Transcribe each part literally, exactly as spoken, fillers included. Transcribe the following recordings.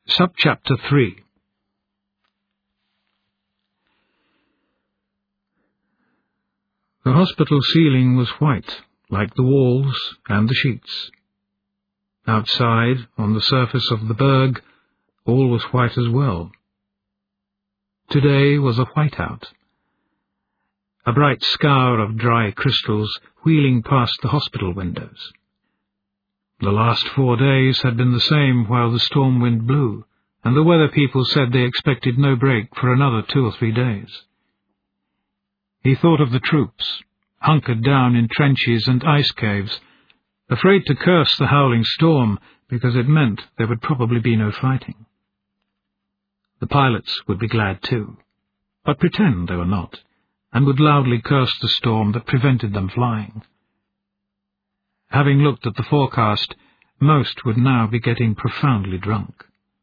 Subchapter three. The hospital ceiling was white, like the walls and the sheets. Outside, on the surface of the Berg, all was white as well. Today was a whiteout, a bright scour of dry crystals wheeling past the hospital windows. The last four days had been the same while the storm wind blew, and the weather people said they expected no break for another two or three days. He thought of the troops, hunkered down in trenches and ice caves, afraid to curse the howling storm because it meant there would probably be no fighting. The pilots would be glad too, but pretend they were not, and would loudly curse the storm that prevented them flying. Having looked at the forecast, most would now be getting profoundly drunk.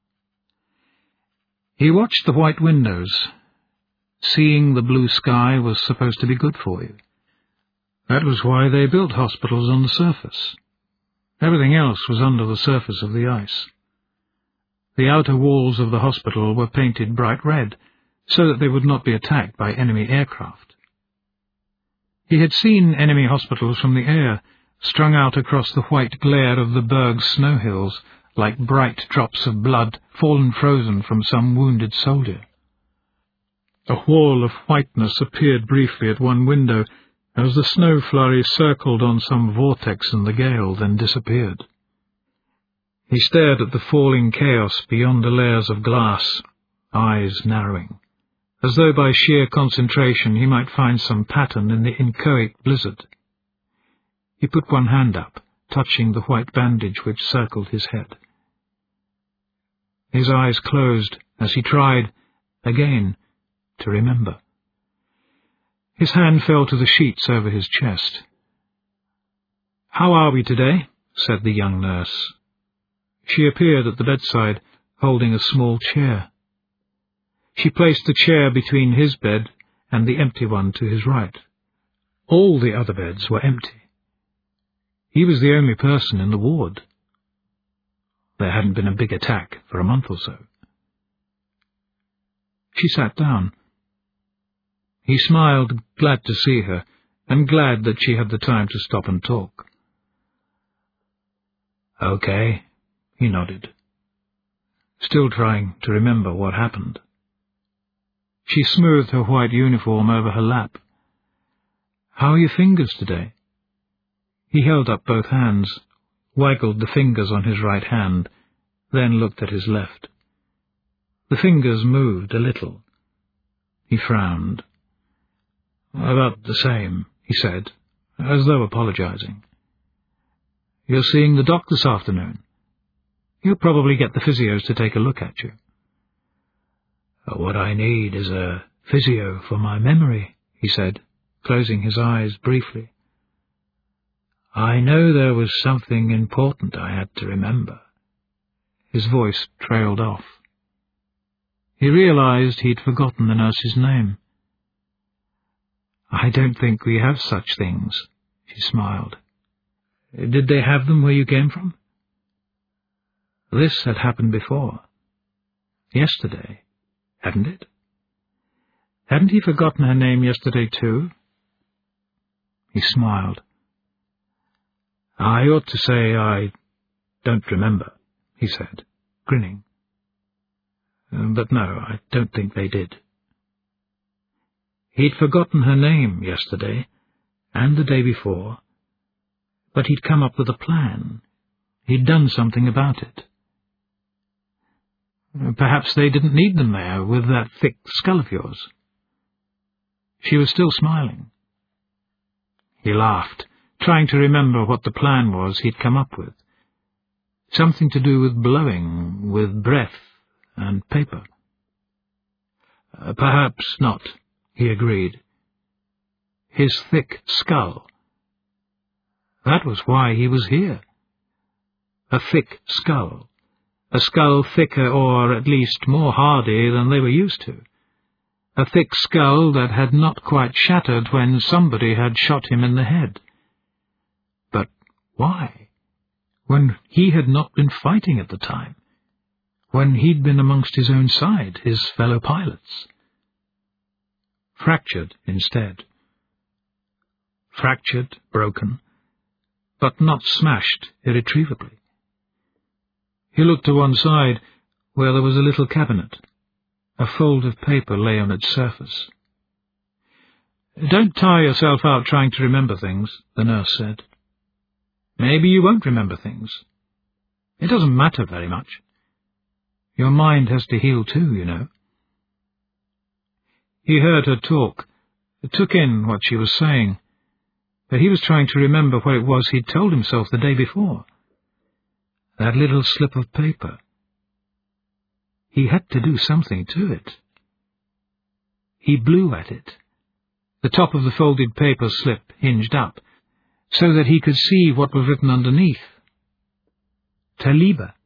He watched the white windows. Seeing the blue sky was supposed to be good for you. That was why they built hospitals on the surface. Everything else was under the surface of the ice. The outer walls of the hospital were painted bright red, so that they would not be attacked by enemy aircraft. He had seen enemy hospitals from the air, strung out across the white glare of the Berg's snow hills, like bright drops of blood fallen frozen from some wounded soldier. A wall of whiteness appeared briefly at one window, as the snow flurry circled on some vortex in the gale, then disappeared. He stared at the falling chaos beyond the layers of glass, eyes narrowing, as though by sheer concentration he might find some pattern in the inchoate blizzard. He put one hand up, touching the white bandage which circled his head. His eyes closed as he tried, again, to remember. His hand fell to the sheets over his chest. "How are we today?" said the young nurse. She appeared at the bedside, holding a small chair. She placed the chair between his bed and the empty one to his right. All the other beds were empty. He was the only person in the ward. There hadn't been a big attack for a month or so. She sat down. He smiled, glad to see her, and glad that she had the time to stop and talk. "Okay," he nodded, still trying to remember what happened. She smoothed her white uniform over her lap. "How are your fingers today?" He held up both hands, waggled the fingers on his right hand, then looked at his left. The fingers moved a little. He frowned. "About the same," he said, as though apologizing. "You're seeing the doc this afternoon. He'll probably get the physios to take a look at you." "What I need is a physio for my memory," he said, closing his eyes briefly. "I know there was something important I had to remember." His voice trailed off. He realized he'd forgotten the nurse's name. "I don't think we have such things," she smiled. "Did they have them where you came from?" This had happened before. Yesterday, hadn't it? Hadn't he forgotten her name yesterday too? He smiled. "I ought to say I don't remember," he said, grinning. "But no, I don't think they did." He'd forgotten her name yesterday, and the day before, but he'd come up with a plan. He'd done something about it. "Perhaps they didn't need them there, with that thick skull of yours." She was still smiling. He laughed, trying to remember what the plan was he'd come up with. Something to do with blowing, with breath and paper. Uh, "Perhaps not," he agreed. His thick skull. That was why he was here. A thick skull. A skull thicker or at least more hardy than they were used to. A thick skull that had not quite shattered when somebody had shot him in the head. But why? When he had not been fighting at the time? when he'd been amongst his own side, his fellow pilots. Fractured instead. Fractured, broken, but not smashed irretrievably. He looked to one side, where there was a little cabinet. A fold of paper lay on its surface. "Don't tire yourself out trying to remember things," the nurse said. "Maybe you won't remember things. It doesn't matter very much. Your mind has to heal too, you know." He heard her talk, took in what she was saying, but he was trying to remember what it was he'd told himself the day before. That little slip of paper. He had to do something to it. He blew at it. The top of the folded paper slip hinged up, so that he could see what was written underneath. Taliba.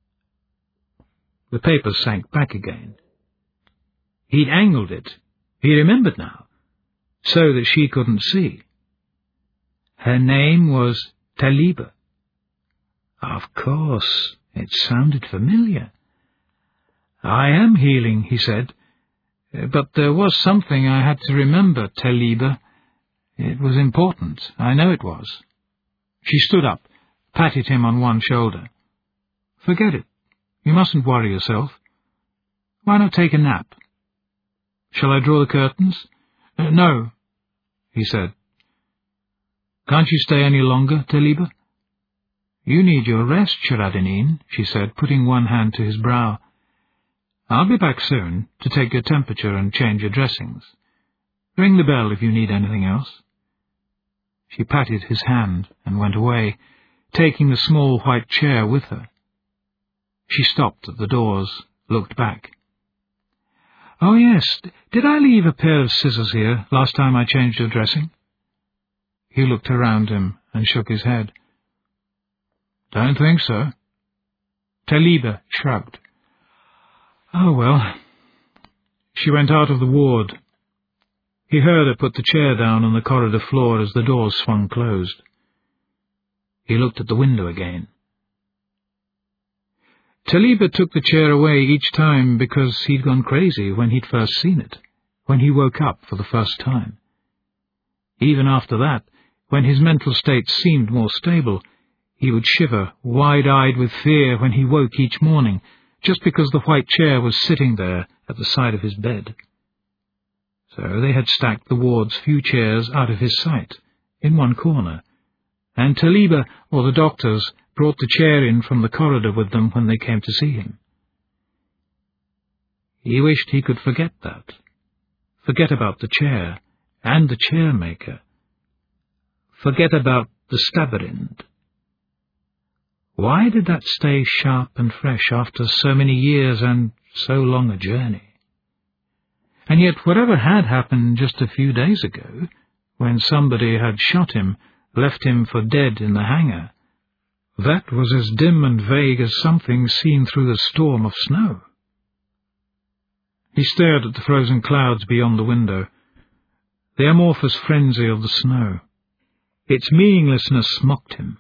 The paper sank back again. He'd angled it, he remembered now, so that she couldn't see. Her name was Taliba. Of course, it sounded familiar. "I am healing," he said, "but there was something I had to remember, Taliba. It was important, I know it was." She stood up, patted him on one shoulder. "Forget it. You mustn't worry yourself. Why not take a nap? Shall I draw the curtains?" Uh, "No," he said. "Can't you stay any longer, Taliba?" "You need your rest, Shiradinin," she said, putting one hand to his brow. "I'll be back soon to take your temperature and change your dressings. Ring the bell if you need anything else." She patted his hand and went away, taking the small white chair with her. She stopped at the doors, looked back. "Oh, yes, did I leave a pair of scissors here last time I changed your dressing?" He looked around him and shook his head. "Don't think so." Taliba shrugged. "Oh, well." She went out of the ward. He heard her put the chair down on the corridor floor as the doors swung closed. He looked at the window again. Taliba took the chair away each time because he'd gone crazy when he'd first seen it, when he woke up for the first time. Even after that, when his mental state seemed more stable, he would shiver, wide-eyed with fear when he woke each morning, just because the white chair was sitting there at the side of his bed. So they had stacked the ward's few chairs out of his sight, in one corner, and Taliba or the doctors brought the chair in from the corridor with them when they came to see him. He wished he could forget that, forget about the chair and the chair-maker, forget about the Staverind. Why did that stay sharp and fresh after so many years and so long a journey? And yet whatever had happened just a few days ago, when somebody had shot him, left him for dead in the hangar, that was as dim and vague as something seen through the storm of snow. He stared at the frozen clouds beyond the window, the amorphous frenzy of the snow. Its meaninglessness mocked him.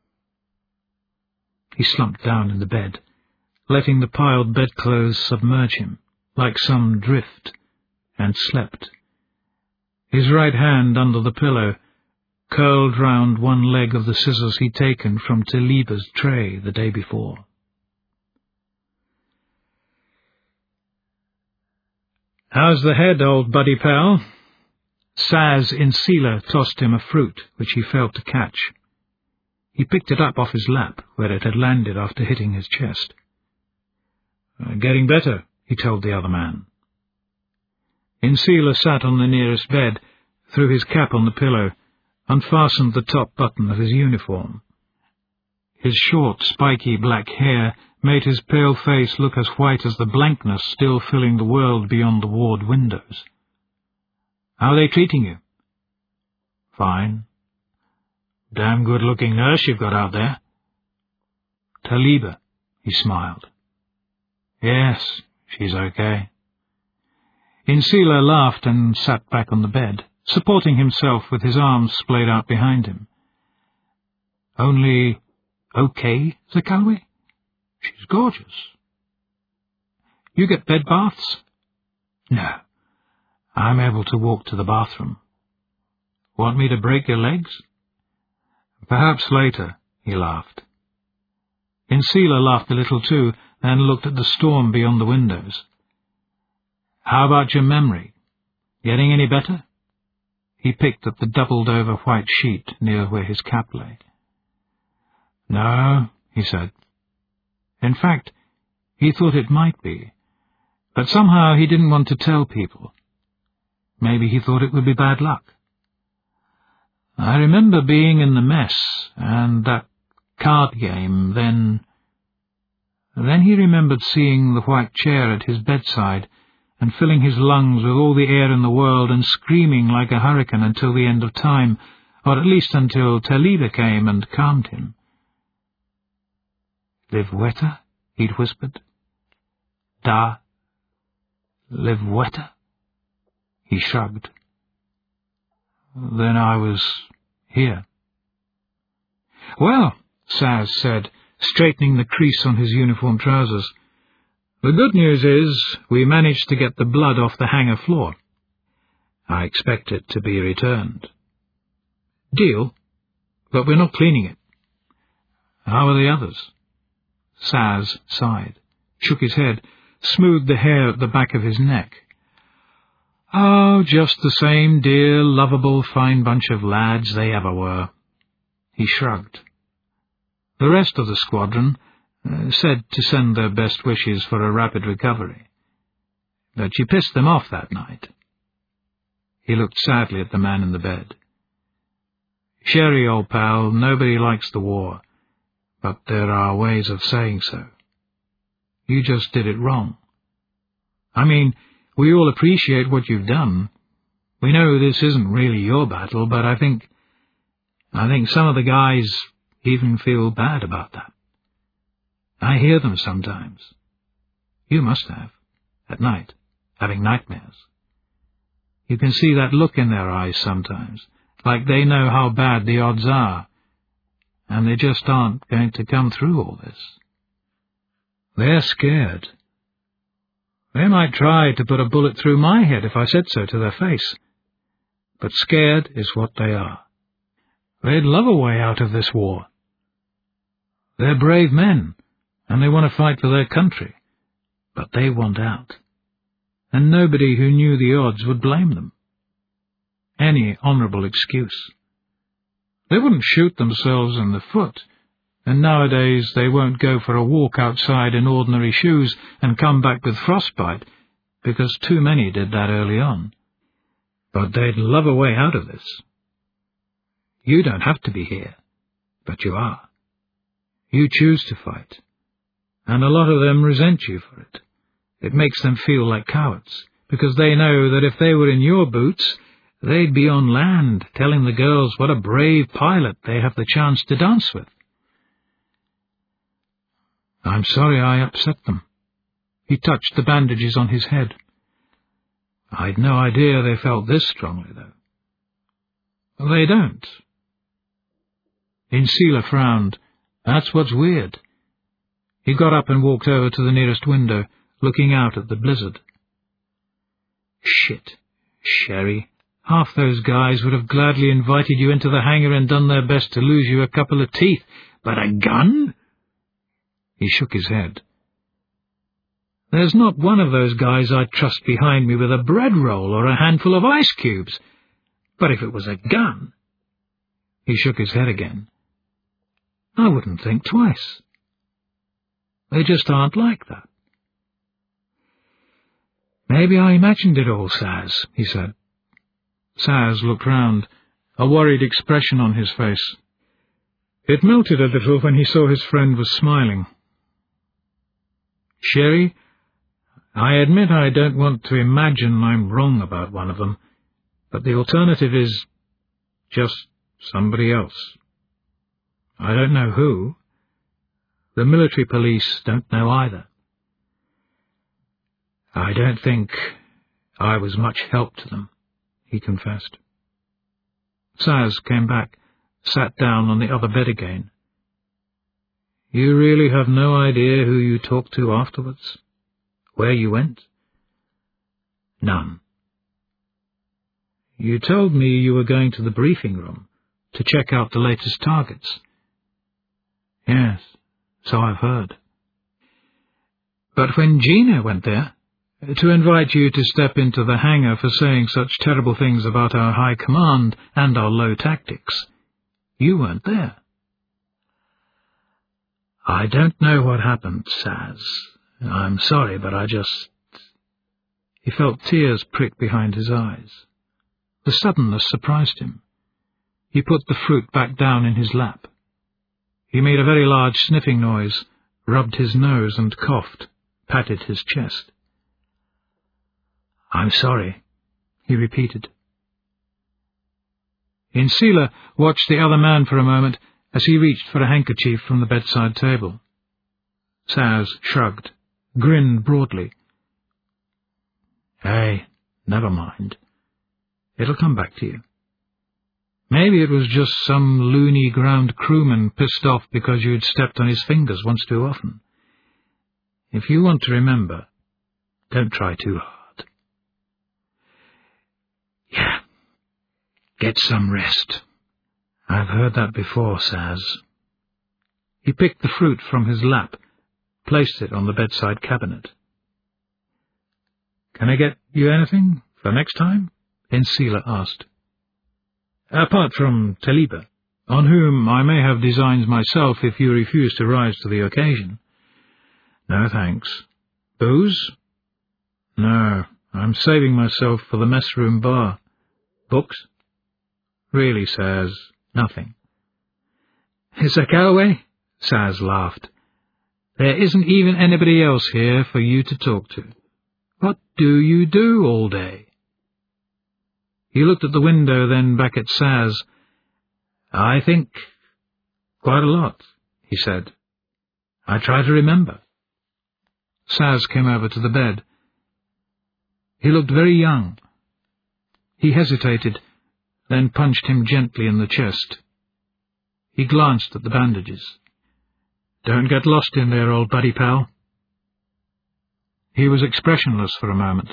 He slumped down in the bed, letting the piled bedclothes submerge him, like some drift, and slept. His right hand under the pillow, curled round one leg of the scissors he'd taken from Taliba's tray the day before. "How's the head, old buddy pal?" Saz Insila tossed him a fruit, which he failed to catch. He picked it up off his lap, where it had landed after hitting his chest. Uh, "Getting better," he told the other man. Insila sat on the nearest bed, threw his cap on the pillow, unfastened the top button of his uniform. His short, spiky black hair made his pale face look as white as the blankness still filling the world beyond the ward windows. "How are they treating you?" "Fine. Damn good-looking nurse you've got out there." "Taliba," he smiled. "Yes, she's okay." Insila laughed and sat back on the bed, supporting himself with his arms splayed out behind him. "Only okay, Zakalwi? She's gorgeous." You get bed baths? No. I'm able to walk to the bathroom. Want me to break your legs? Perhaps later, he laughed. Insila laughed a little too, and looked at the storm beyond the windows. How about your memory? Getting any better? He picked at the doubled-over white sheet near where his cap lay. No, he said. In fact, he thought it might be, but somehow he didn't want to tell people. Maybe he thought it would be bad luck. I remember being in the mess, and that card game, then... Then he remembered seeing the white chair at his bedside, and filling his lungs with all the air in the world, and screaming like a hurricane until the end of time, or at least until Taliba came and calmed him. Live-weta, he'd whispered. Da. Live-weta. He shrugged. Then I was here. Well, Saz said, straightening the crease on his uniform trousers, the good news is we managed to get the blood off the hangar floor. I expect it to be returned. Deal, but we're not cleaning it. How are the others? Saz sighed, shook his head, smoothed the hair at the back of his neck. Oh, just the same dear, lovable, fine bunch of lads they ever were. He shrugged. The rest of the squadron uh, said to send their best wishes for a rapid recovery. But you pissed them off that night. He looked sadly at the man in the bed. Sherry, old pal, nobody likes the war, but there are ways of saying so. You just did it wrong. I mean, we all appreciate what you've done. We know this isn't really your battle, but I think... I think some of the guys even feel bad about that. I hear them sometimes. You must have, at night, having nightmares. You can see that look in their eyes sometimes, like they know how bad the odds are, and they just aren't going to come through all this. They're scared. They might try to put a bullet through my head if I said so to their face. But scared is what they are. They'd love a way out of this war. They're brave men, and they want to fight for their country, but they want out. And nobody who knew the odds would blame them. Any honourable excuse. They wouldn't shoot themselves in the foot, and nowadays they won't go for a walk outside in ordinary shoes and come back with frostbite, because too many did that early on. But they'd love a way out of this. You don't have to be here, but you are. You choose to fight, and a lot of them resent you for it. It makes them feel like cowards, because they know that if they were in your boots, they'd be on land telling the girls what a brave pilot they have the chance to dance with. I'm sorry I upset them. He touched the bandages on his head. I'd no idea they felt this strongly, though. They don't. Insila frowned. That's what's weird. He got up and walked over to the nearest window, looking out at the blizzard. Shit, Sherry. Half those guys would have gladly invited you into the hangar and done their best to lose you a couple of teeth. But a gun? He shook his head. There's not one of those guys I'd trust behind me with a bread roll or a handful of ice cubes. But if it was a gun... He shook his head again. I wouldn't think twice. They just aren't like that. Maybe I imagined it all, Saz, he said. Saz looked round, a worried expression on his face. It melted a little when he saw his friend was smiling. Sherry, I admit I don't want to imagine I'm wrong about one of them, but the alternative is just somebody else. I don't know who. The military police don't know either. I don't think I was much help to them, he confessed. Saz came back, sat down on the other bed again. You really have no idea who you talked to afterwards? Where you went? None. You told me you were going to the briefing room to check out the latest targets. Yes, so I've heard. But when Gina went there, to invite you to step into the hangar for saying such terrible things about our high command and our low tactics, you weren't there. I don't know what happened, Saz. I'm sorry, but I just... He felt tears prick behind his eyes. The suddenness surprised him. He put the fruit back down in his lap. He made a very large sniffing noise, rubbed his nose and coughed, patted his chest. I'm sorry, he repeated. Insila watched the other man for a moment as he reached for a handkerchief from the bedside table. Saz shrugged, grinned broadly. Hey, never mind. It'll come back to you. Maybe it was just some loony ground crewman pissed off because you'd stepped on his fingers once too often. If you want to remember, don't try too hard. Yeah, get some rest. I've heard that before, Saz. He picked the fruit from his lap, placed it on the bedside cabinet. Can I get you anything for next time? Insila asked. Apart from Taliba, on whom I may have designs myself if you refuse to rise to the occasion. No, thanks. Booze? No, I'm saving myself for the mess room bar. Books? Really, Saz, nothing. Is that Galloway? Saz laughed. There isn't even anybody else here for you to talk to. What do you do all day? He looked at the window, then back at Saz. I think quite a lot, he said. I try to remember. Saz came over to the bed. He looked very young. He hesitated, then punched him gently in the chest. He glanced at the bandages. Don't get lost in there, old buddy pal. He was expressionless for a moment.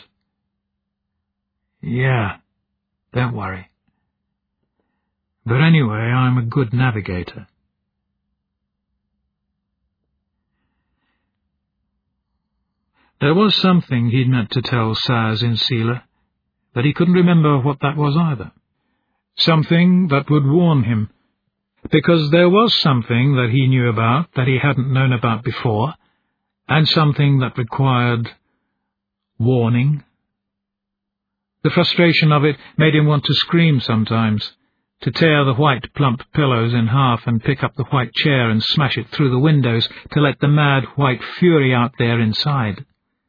Yeah, don't worry. But anyway, I'm a good navigator. There was something he'd meant to tell Saz Insila, but he couldn't remember what that was either. Something that would warn him, because there was something that he knew about that he hadn't known about before, and something that required warning. The frustration of it made him want to scream sometimes, to tear the white plump pillows in half and pick up the white chair and smash it through the windows to let the mad white fury out there inside.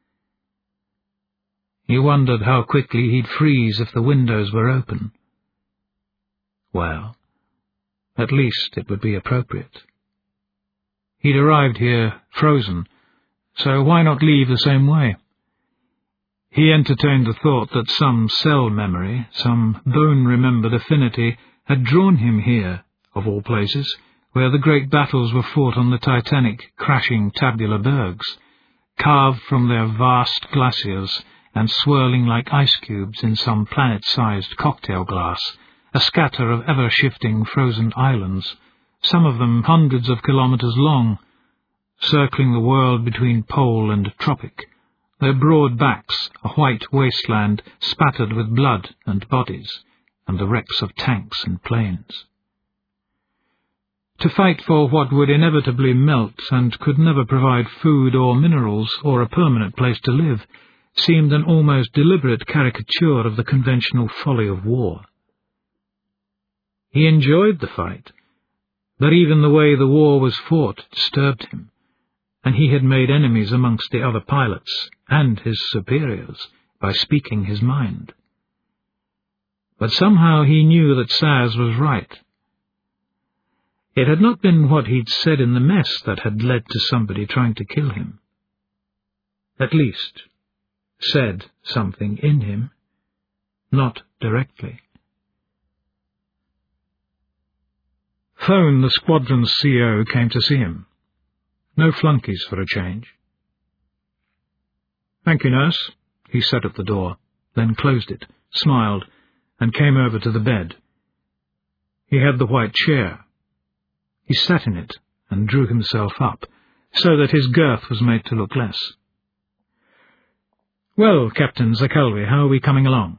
He wondered how quickly he'd freeze if the windows were open. Well, at least it would be appropriate. He'd arrived here frozen, so why not leave the same way? He entertained the thought that some cell memory, some bone-remembered affinity, had drawn him here, of all places, where the great battles were fought on the titanic, crashing tabular bergs, carved from their vast glaciers and swirling like ice cubes in some planet-sized cocktail glass, a scatter of ever-shifting frozen islands, some of them hundreds of kilometres long, circling the world between pole and tropic, their broad backs a white wasteland spattered with blood and bodies, and the wrecks of tanks and planes. To fight for what would inevitably melt and could never provide food or minerals or a permanent place to live seemed an almost deliberate caricature of the conventional folly of war. He enjoyed the fight, but even the way the war was fought disturbed him, and he had made enemies amongst the other pilots and his superiors by speaking his mind. But somehow he knew that Saz was right. It had not been what he'd said in the mess that had led to somebody trying to kill him. At least, said something in him, not directly. Phone, the squadron's C O, came to see him. No flunkies for a change. "Thank you, nurse," he said at the door, then closed it, smiled, and came over to the bed. He had the white chair. He sat in it and drew himself up, so that his girth was made to look less. "Well, Captain Zakalwi, how are we coming along?"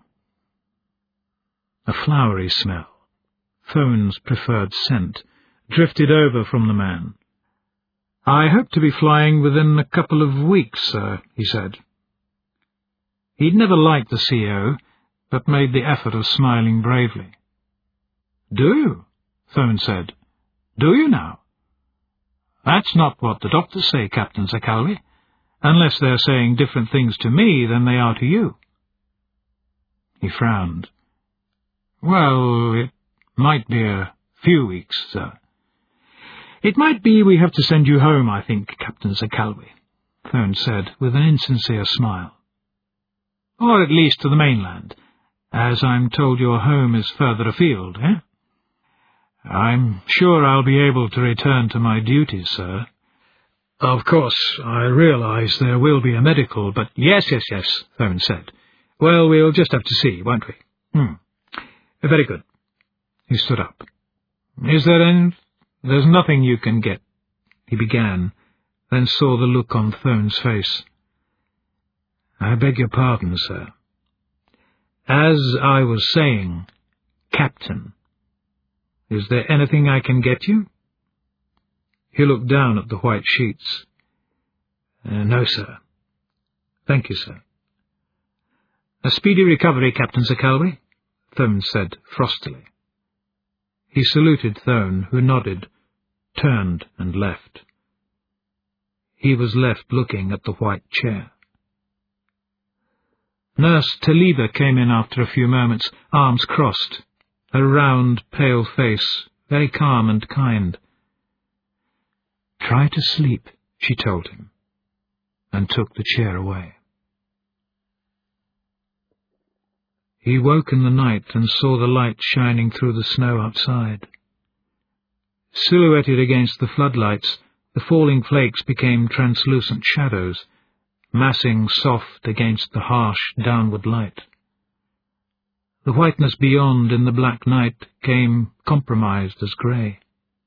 A flowery smell, Thone's preferred scent, drifted over from the man. "I hope to be flying within a couple of weeks, sir," he said. He'd never liked the C O, but made the effort of smiling bravely. "Do you?" Thone said. "Do you now?" "That's not what the doctors say, Captain Zakalwi, unless they're saying different things to me than they are to you." He frowned. "Well, it might be a few weeks, sir." "It might be we have to send you home, I think, Captain Zakalwi," Thone said, with an insincere smile. "Or at least to the mainland, as I'm told your home is further afield, eh?" "I'm sure I'll be able to return to my duties, sir. Of course, I realise there will be a medical, but—" "Yes, yes, yes," Thone said. "Well, we'll just have to see, won't we?" Hmm. "Very good." He stood up. "Is there any... There's nothing you can get," he began, then saw the look on Thone's face. "I beg your pardon, sir. As I was saying, Captain, is there anything I can get you?" He looked down at the white sheets. Uh, no, sir. "Thank you, sir." "A speedy recovery, Captain Zakalwi," Thone said frostily. He saluted Thone, who nodded, turned and left. He was left looking at the white chair. Nurse Taliba came in after a few moments, arms crossed, a round, pale face, very calm and kind. "Try to sleep," she told him, and took the chair away. He woke in the night and saw the light shining through the snow outside. Silhouetted against the floodlights, the falling flakes became translucent shadows, massing soft against the harsh downward light. The whiteness beyond in the black night came compromised as grey.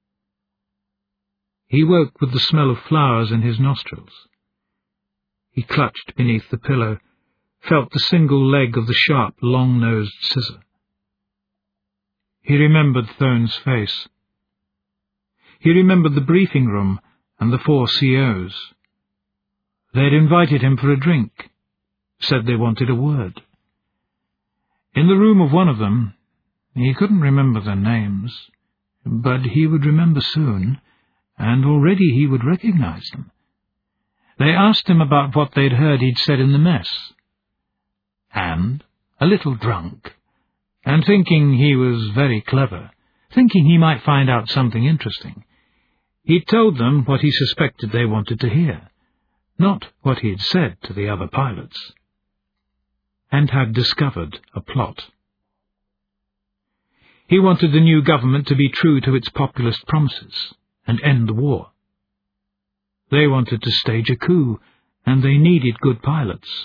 He woke with the smell of flowers in his nostrils. He clutched beneath the pillow, felt the single leg of the sharp, long-nosed scissor. He remembered Thone's face. He remembered the briefing room and the four C Os. They'd invited him for a drink, said they wanted a word. In the room of one of them, he couldn't remember their names, but he would remember soon, and already he would recognize them. They asked him about what they'd heard he'd said in the mess. And, a little drunk, and thinking he was very clever, thinking he might find out something interesting, he'd told them what he suspected they wanted to hear, not what he'd said to the other pilots, and had discovered a plot. He wanted the new government to be true to its populist promises and end the war. They wanted to stage a coup, and they needed good pilots.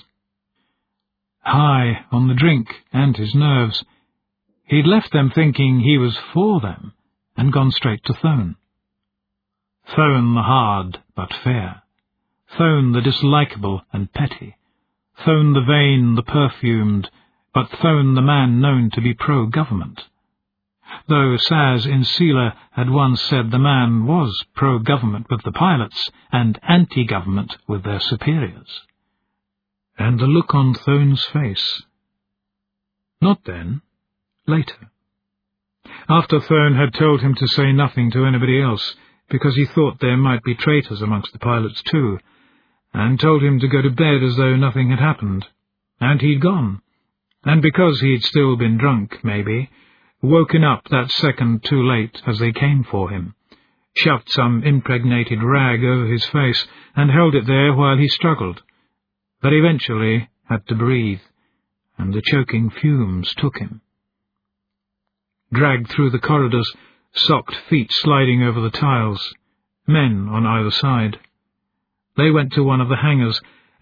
High on the drink and his nerves, he'd left them thinking he was for them and gone straight to Thone. Thone the hard but fair, Thone the dislikable and petty, Thone the vain, the perfumed, but Thone the man known to be pro-government. Though Saz in Sela had once said the man was pro-government with the pilots and anti-government with their superiors. And the look on Thone's face. Not then, later. After Thone had told him to say nothing to anybody else, because he thought there might be traitors amongst the pilots too, and told him to go to bed as though nothing had happened. And he'd gone. And because he'd still been drunk, maybe, woken up that second too late as they came for him, shoved some impregnated rag over his face, and held it there while he struggled, but eventually had to breathe, and the choking fumes took him. Dragged through the corridors, socked feet sliding over the tiles, men on either side. They went to one of the hangars,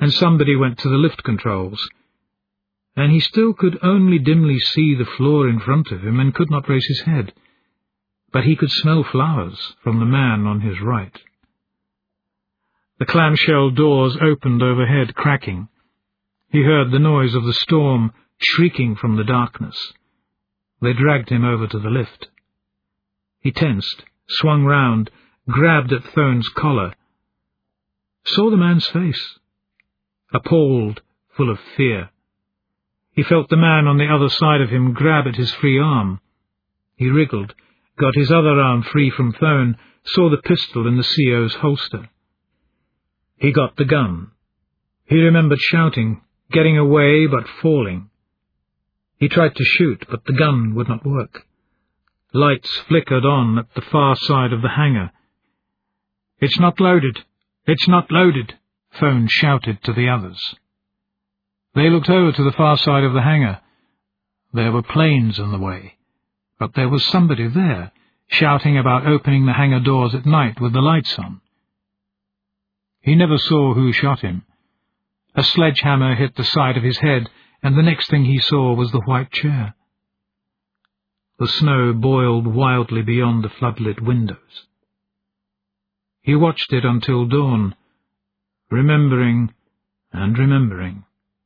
and somebody went to the lift controls, and he still could only dimly see the floor in front of him and could not raise his head, but he could smell flowers from the man on his right. The clamshell doors opened overhead, cracking. He heard the noise of the storm shrieking from the darkness. They dragged him over to the lift. He tensed, swung round, grabbed at Thone's collar. Saw the man's face, appalled, full of fear. He felt the man on the other side of him grab at his free arm. He wriggled, got his other arm free from Thone, saw the pistol in the C O's holster. He got the gun. He remembered shouting, getting away but falling. He tried to shoot, but the gun would not work. Lights flickered on at the far side of the hangar. "It's not loaded! It's not loaded!" Thone shouted to the others. They looked over to the far side of the hangar. There were planes in the way, but there was somebody there, shouting about opening the hangar doors at night with the lights on. He never saw who shot him. A sledgehammer hit the side of his head, and the next thing he saw was the white chair. The snow boiled wildly beyond the floodlit windows. He watched it until dawn, remembering and remembering.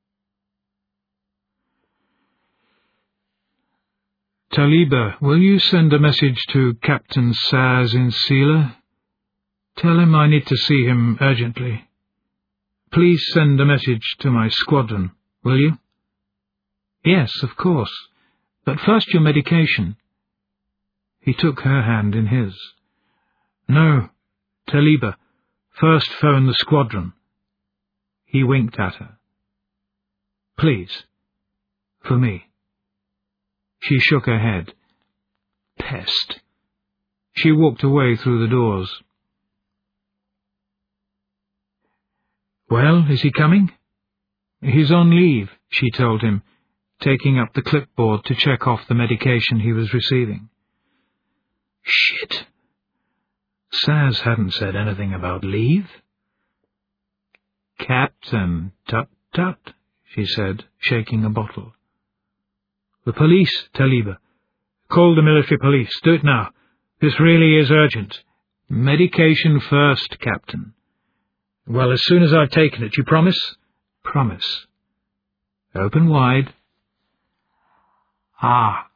"Taliba, will you send a message to Captain Saz in Sela? Tell him I need to see him urgently. Please send a message to my squadron, will you?" "Yes, of course. But first your medication." He took her hand in his. "No, Taliba, first phone the squadron." He winked at her. "Please, for me." She shook her head. Pest. She walked away through the doors. "Well, is he coming?" "He's on leave," she told him, taking up the clipboard to check off the medication he was receiving. Shit. Saz hadn't said anything about leave. "Captain, tut-tut," she said, shaking a bottle. "The police, Taliba. Call the military police. Do it now. This really is urgent." "Medication first, Captain." "Well, as soon as I've taken it, you promise?" "Promise." "Open wide." Ah.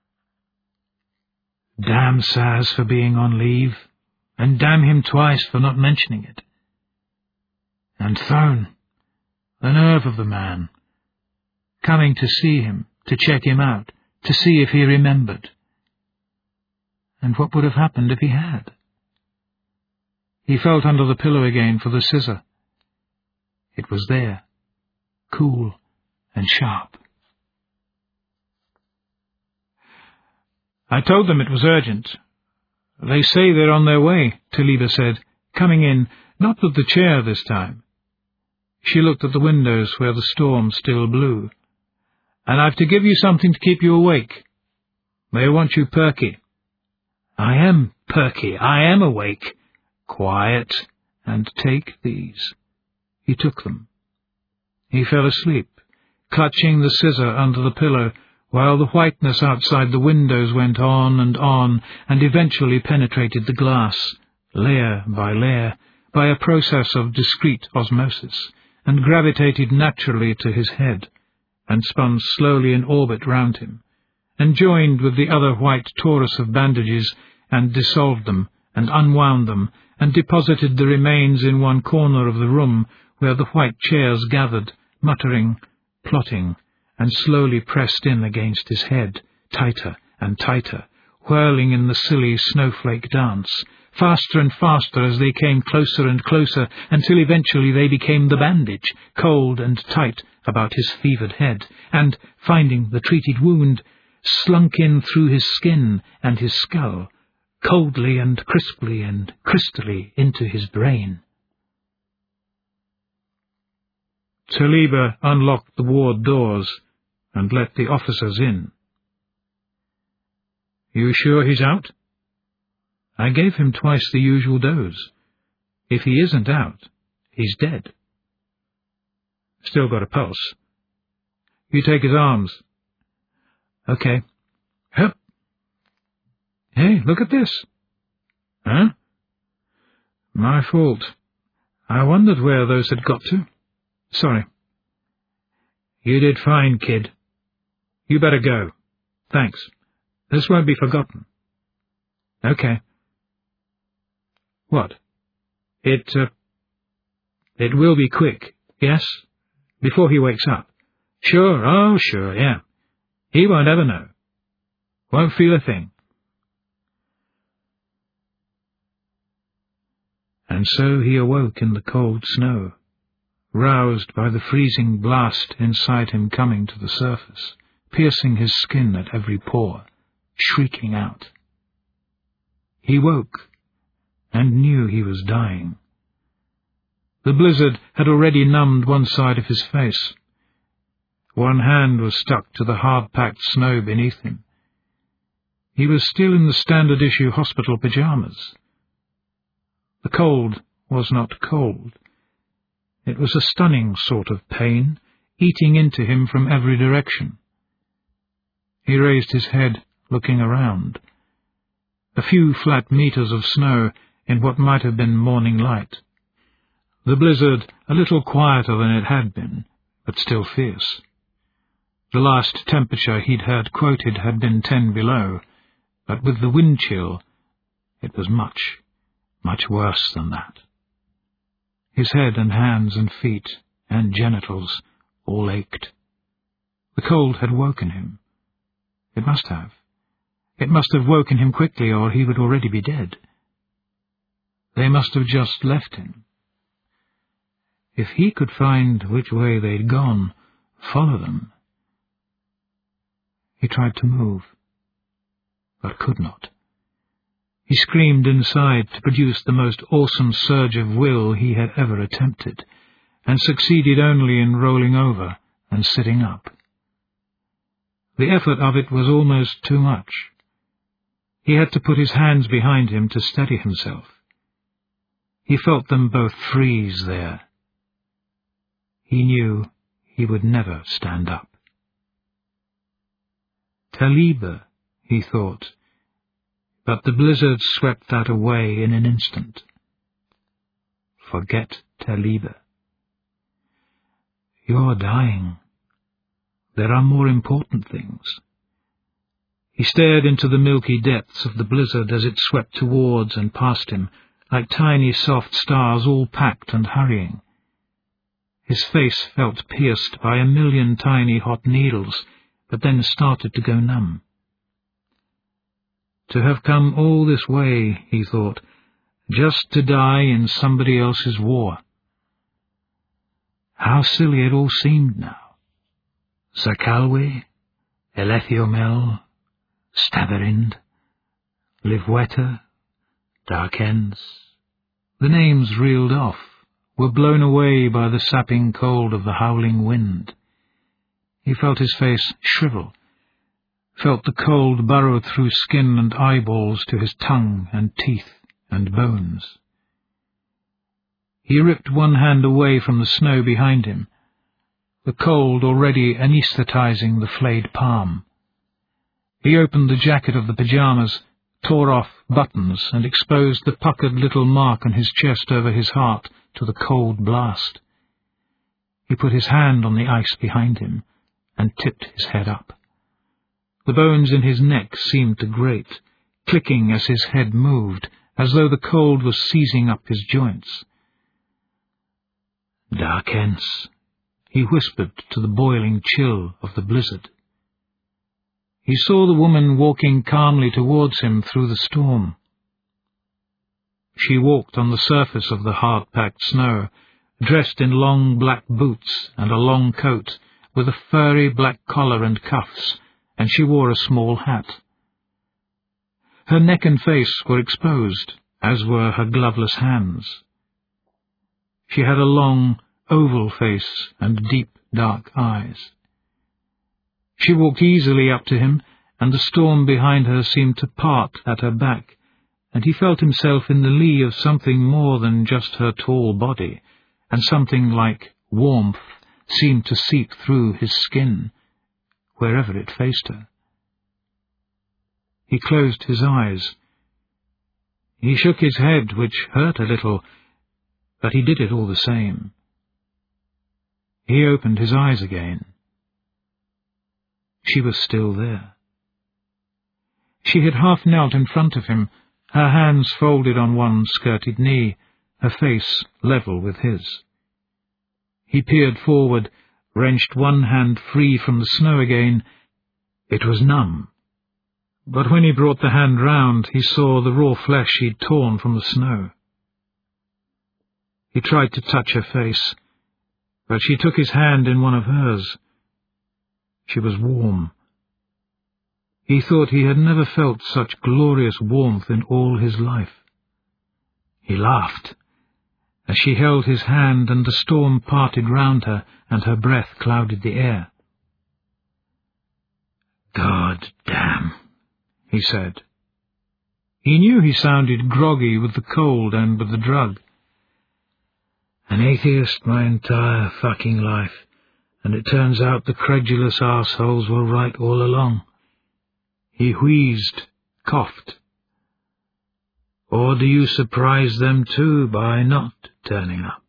Damn Saz for being on leave, and damn him twice for not mentioning it. And Thone, the nerve of the man, coming to see him, to check him out, to see if he remembered. And what would have happened if he had? He felt under the pillow again for the scissor. It was there, cool and sharp. "I told them it was urgent. They say they're on their way," Taliba said, coming in, not with the chair this time. She looked at the windows where the storm still blew. "And I've to give you something to keep you awake. They want you perky." "I am perky. I am awake." "Quiet, and take these." He took them. He fell asleep, clutching the scissor under the pillow, while the whiteness outside the windows went on and on, and eventually penetrated the glass, layer by layer, by a process of discrete osmosis, and gravitated naturally to his head, and spun slowly in orbit round him, and joined with the other white torus of bandages, and dissolved them, and unwound them, and deposited the remains in one corner of the room where the white chairs gathered, muttering, plotting, and slowly pressed in against his head, tighter and tighter, whirling in the silly snowflake dance, faster and faster as they came closer and closer, until eventually they became the bandage, cold and tight about his fevered head, and, finding the treated wound, slunk in through his skin and his skull, coldly and crisply and crystally into his brain. Taliba unlocked the ward doors and let the officers in. "You sure he's out?" "I gave him twice the usual dose. If he isn't out, he's dead." Still got a pulse. You take his arms. Okay. Hup. Hey, look at this. Huh? My fault. I wondered where those had got to. Sorry. You did fine, kid. You better go. Thanks. This won't be forgotten. Okay. What? It, uh... It will be quick, yes? Before he wakes up. Sure, oh, sure, yeah. He won't ever know. Won't feel a thing. And so he awoke in the cold snow, roused by the freezing blast inside him coming to the surface, piercing his skin at every pore, shrieking out. He woke, and knew he was dying. The blizzard had already numbed one side of his face. One hand was stuck to the hard-packed snow beneath him. He was still in the standard-issue hospital pyjamas. The cold was not cold. It was a stunning sort of pain, eating into him from every direction. He raised his head, looking around. A few flat meters of snow in what might have been morning light. The blizzard a little quieter than it had been, but still fierce. The last temperature he'd heard quoted had been ten below, but with the wind chill, it was much, much worse than that. His head and hands and feet and genitals all ached. The cold had woken him. It must have. It must have woken him quickly, or he would already be dead. They must have just left him. If he could find which way they'd gone, follow them. He tried to move, but could not. He screamed inside to produce the most awesome surge of will he had ever attempted, and succeeded only in rolling over and sitting up. The effort of it was almost too much. He had to put his hands behind him to steady himself. He felt them both freeze there. He knew he would never stand up. Taliba, he thought, but the blizzard swept that away in an instant. Forget Taliba. You're dying. There are more important things. He stared into the milky depths of the blizzard as it swept towards and past him, like tiny soft stars all packed and hurrying. His face felt pierced by a million tiny hot needles, but then started to go numb. To have come all this way, he thought, just to die in somebody else's war. How silly it all seemed now. Zakalwe, Elethiomel, Staverind, Livweta, Darkens. The names reeled off, were blown away by the sapping cold of the howling wind. He felt his face shrivel, felt the cold burrow through skin and eyeballs to his tongue and teeth and bones. He ripped one hand away from the snow behind him, the cold already anesthetizing the flayed palm. He opened the jacket of the pyjamas, tore off buttons, and exposed the puckered little mark on his chest over his heart to the cold blast. He put his hand on the ice behind him and tipped his head up. The bones in his neck seemed to grate, clicking as his head moved, as though the cold was seizing up his joints. Darkens, he whispered to the boiling chill of the blizzard. He saw the woman walking calmly towards him through the storm. She walked on the surface of the hard-packed snow, dressed in long black boots and a long coat, with a furry black collar and cuffs, and she wore a small hat. Her neck and face were exposed, as were her gloveless hands. She had a long, oval face and deep, dark eyes. She walked easily up to him, and the storm behind her seemed to part at her back, and he felt himself in the lee of something more than just her tall body, and something like warmth seemed to seep through his skin, wherever it faced her. He closed his eyes. He shook his head, which hurt a little, but he did it all the same. He opened his eyes again. She was still there. She had half knelt in front of him, her hands folded on one skirted knee, her face level with his. He peered forward, wrenched one hand free from the snow again. It was numb. But when he brought the hand round, he saw the raw flesh he'd torn from the snow. He tried to touch her face, but she took his hand in one of hers. She was warm. He thought he had never felt such glorious warmth in all his life. He laughed as she held his hand and the storm parted round her and her breath clouded the air. "God damn," he said. He knew he sounded groggy with the cold and with the drug. "An atheist my entire fucking life, and it turns out the credulous arseholes were right all along." He wheezed, coughed. "Or do you surprise them too by not turning up?"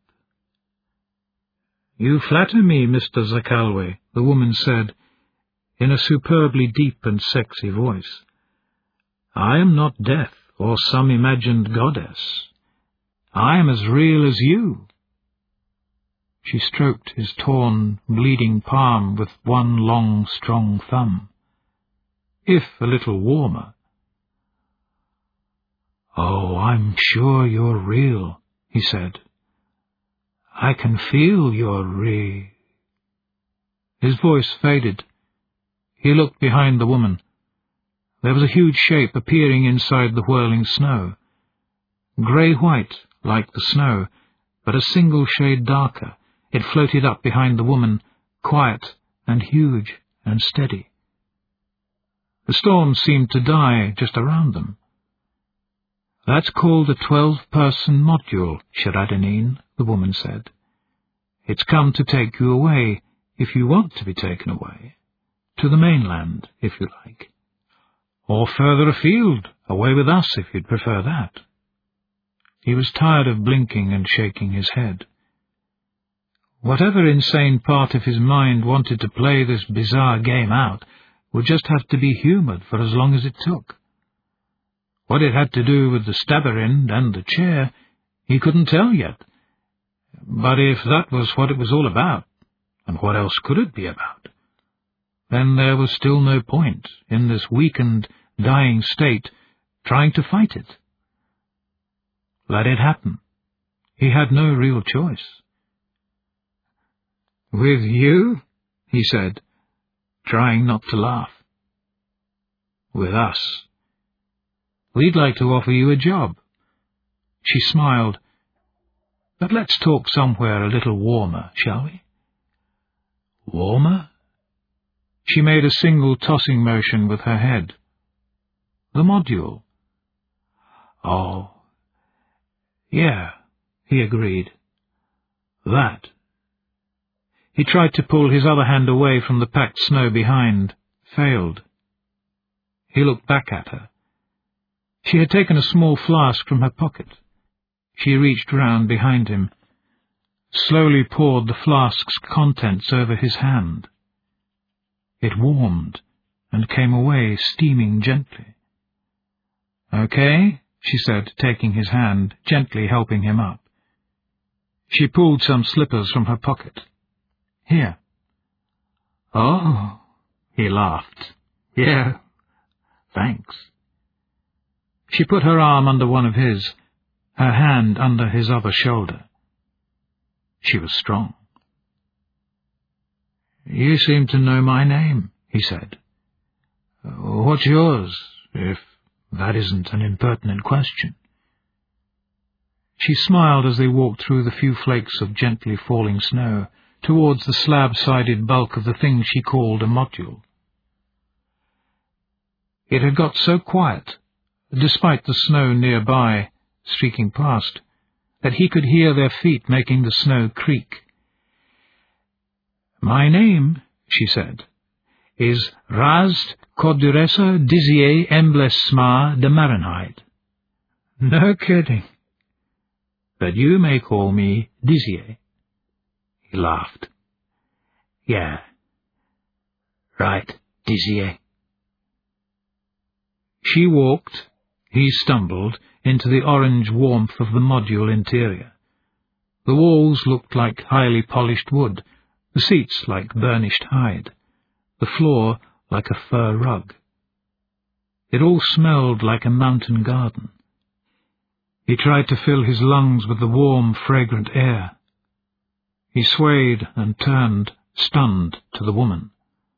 "You flatter me, Mister Zakalwe," the woman said, in a superbly deep and sexy voice. "I am not death or some imagined goddess. I am as real as you." She stroked his torn, bleeding palm with one long, strong thumb. "If a little warmer." "Oh, I'm sure you're real," he said. "I can feel you're re—" His voice faded. He looked behind the woman. There was a huge shape appearing inside the whirling snow. Grey-white, like the snow, but a single shade darker, it floated up behind the woman, quiet and huge and steady. The storm seemed to die just around them. "That's called a twelve-person module, Shiradaneen," the woman said. "It's come to take you away, if you want to be taken away. To the mainland, if you like. Or further afield, away with us, if you'd prefer that." He was tired of blinking and shaking his head. Whatever insane part of his mind wanted to play this bizarre game out would just have to be humoured for as long as it took. What it had to do with the Stabberin and the chair, he couldn't tell yet. But if that was what it was all about, and what else could it be about, then there was still no point, in this weakened, dying state, trying to fight it. Let it happen. He had no real choice. "With you?" he said, trying not to laugh. "With us. We'd like to offer you a job." She smiled. "But let's talk somewhere a little warmer, shall we?" "Warmer?" She made a single tossing motion with her head. "The module." "Oh, yeah," he agreed. "That." He tried to pull his other hand away from the packed snow behind, failed. He looked back at her. She had taken a small flask from her pocket. She reached round behind him, slowly poured the flask's contents over his hand. It warmed and came away steaming gently. "Okay," she said, taking his hand, gently helping him up. She pulled some slippers from her pocket. "Here." "Oh," he laughed. "Yeah, thanks." She put her arm under one of his, her hand under his other shoulder. She was strong. "You seem to know my name," he said. "What's yours, if that isn't an impertinent question?" She smiled as they walked through the few flakes of gently falling snow, towards the slab-sided bulk of the thing she called a module. It had got so quiet, despite the snow nearby, streaking past, that he could hear their feet making the snow creak. "My name," she said, "is Rast Corduresa Dizier Embles Sma de Marenheid." "No kidding." "But you may call me Dizier." He laughed. "Yeah. Right, Dizier." She walked, he stumbled, into the orange warmth of the module interior. The walls looked like highly polished wood, the seats like burnished hide, the floor like a fur rug. It all smelled like a mountain garden. He tried to fill his lungs with the warm, fragrant air. He swayed and turned, stunned, to the woman.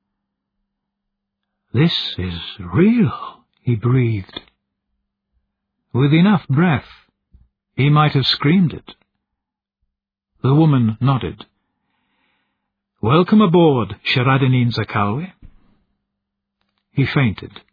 "This is real," he breathed. With enough breath, he might have screamed it. The woman nodded. "Welcome aboard, Shiradanin Zakalwe." He fainted.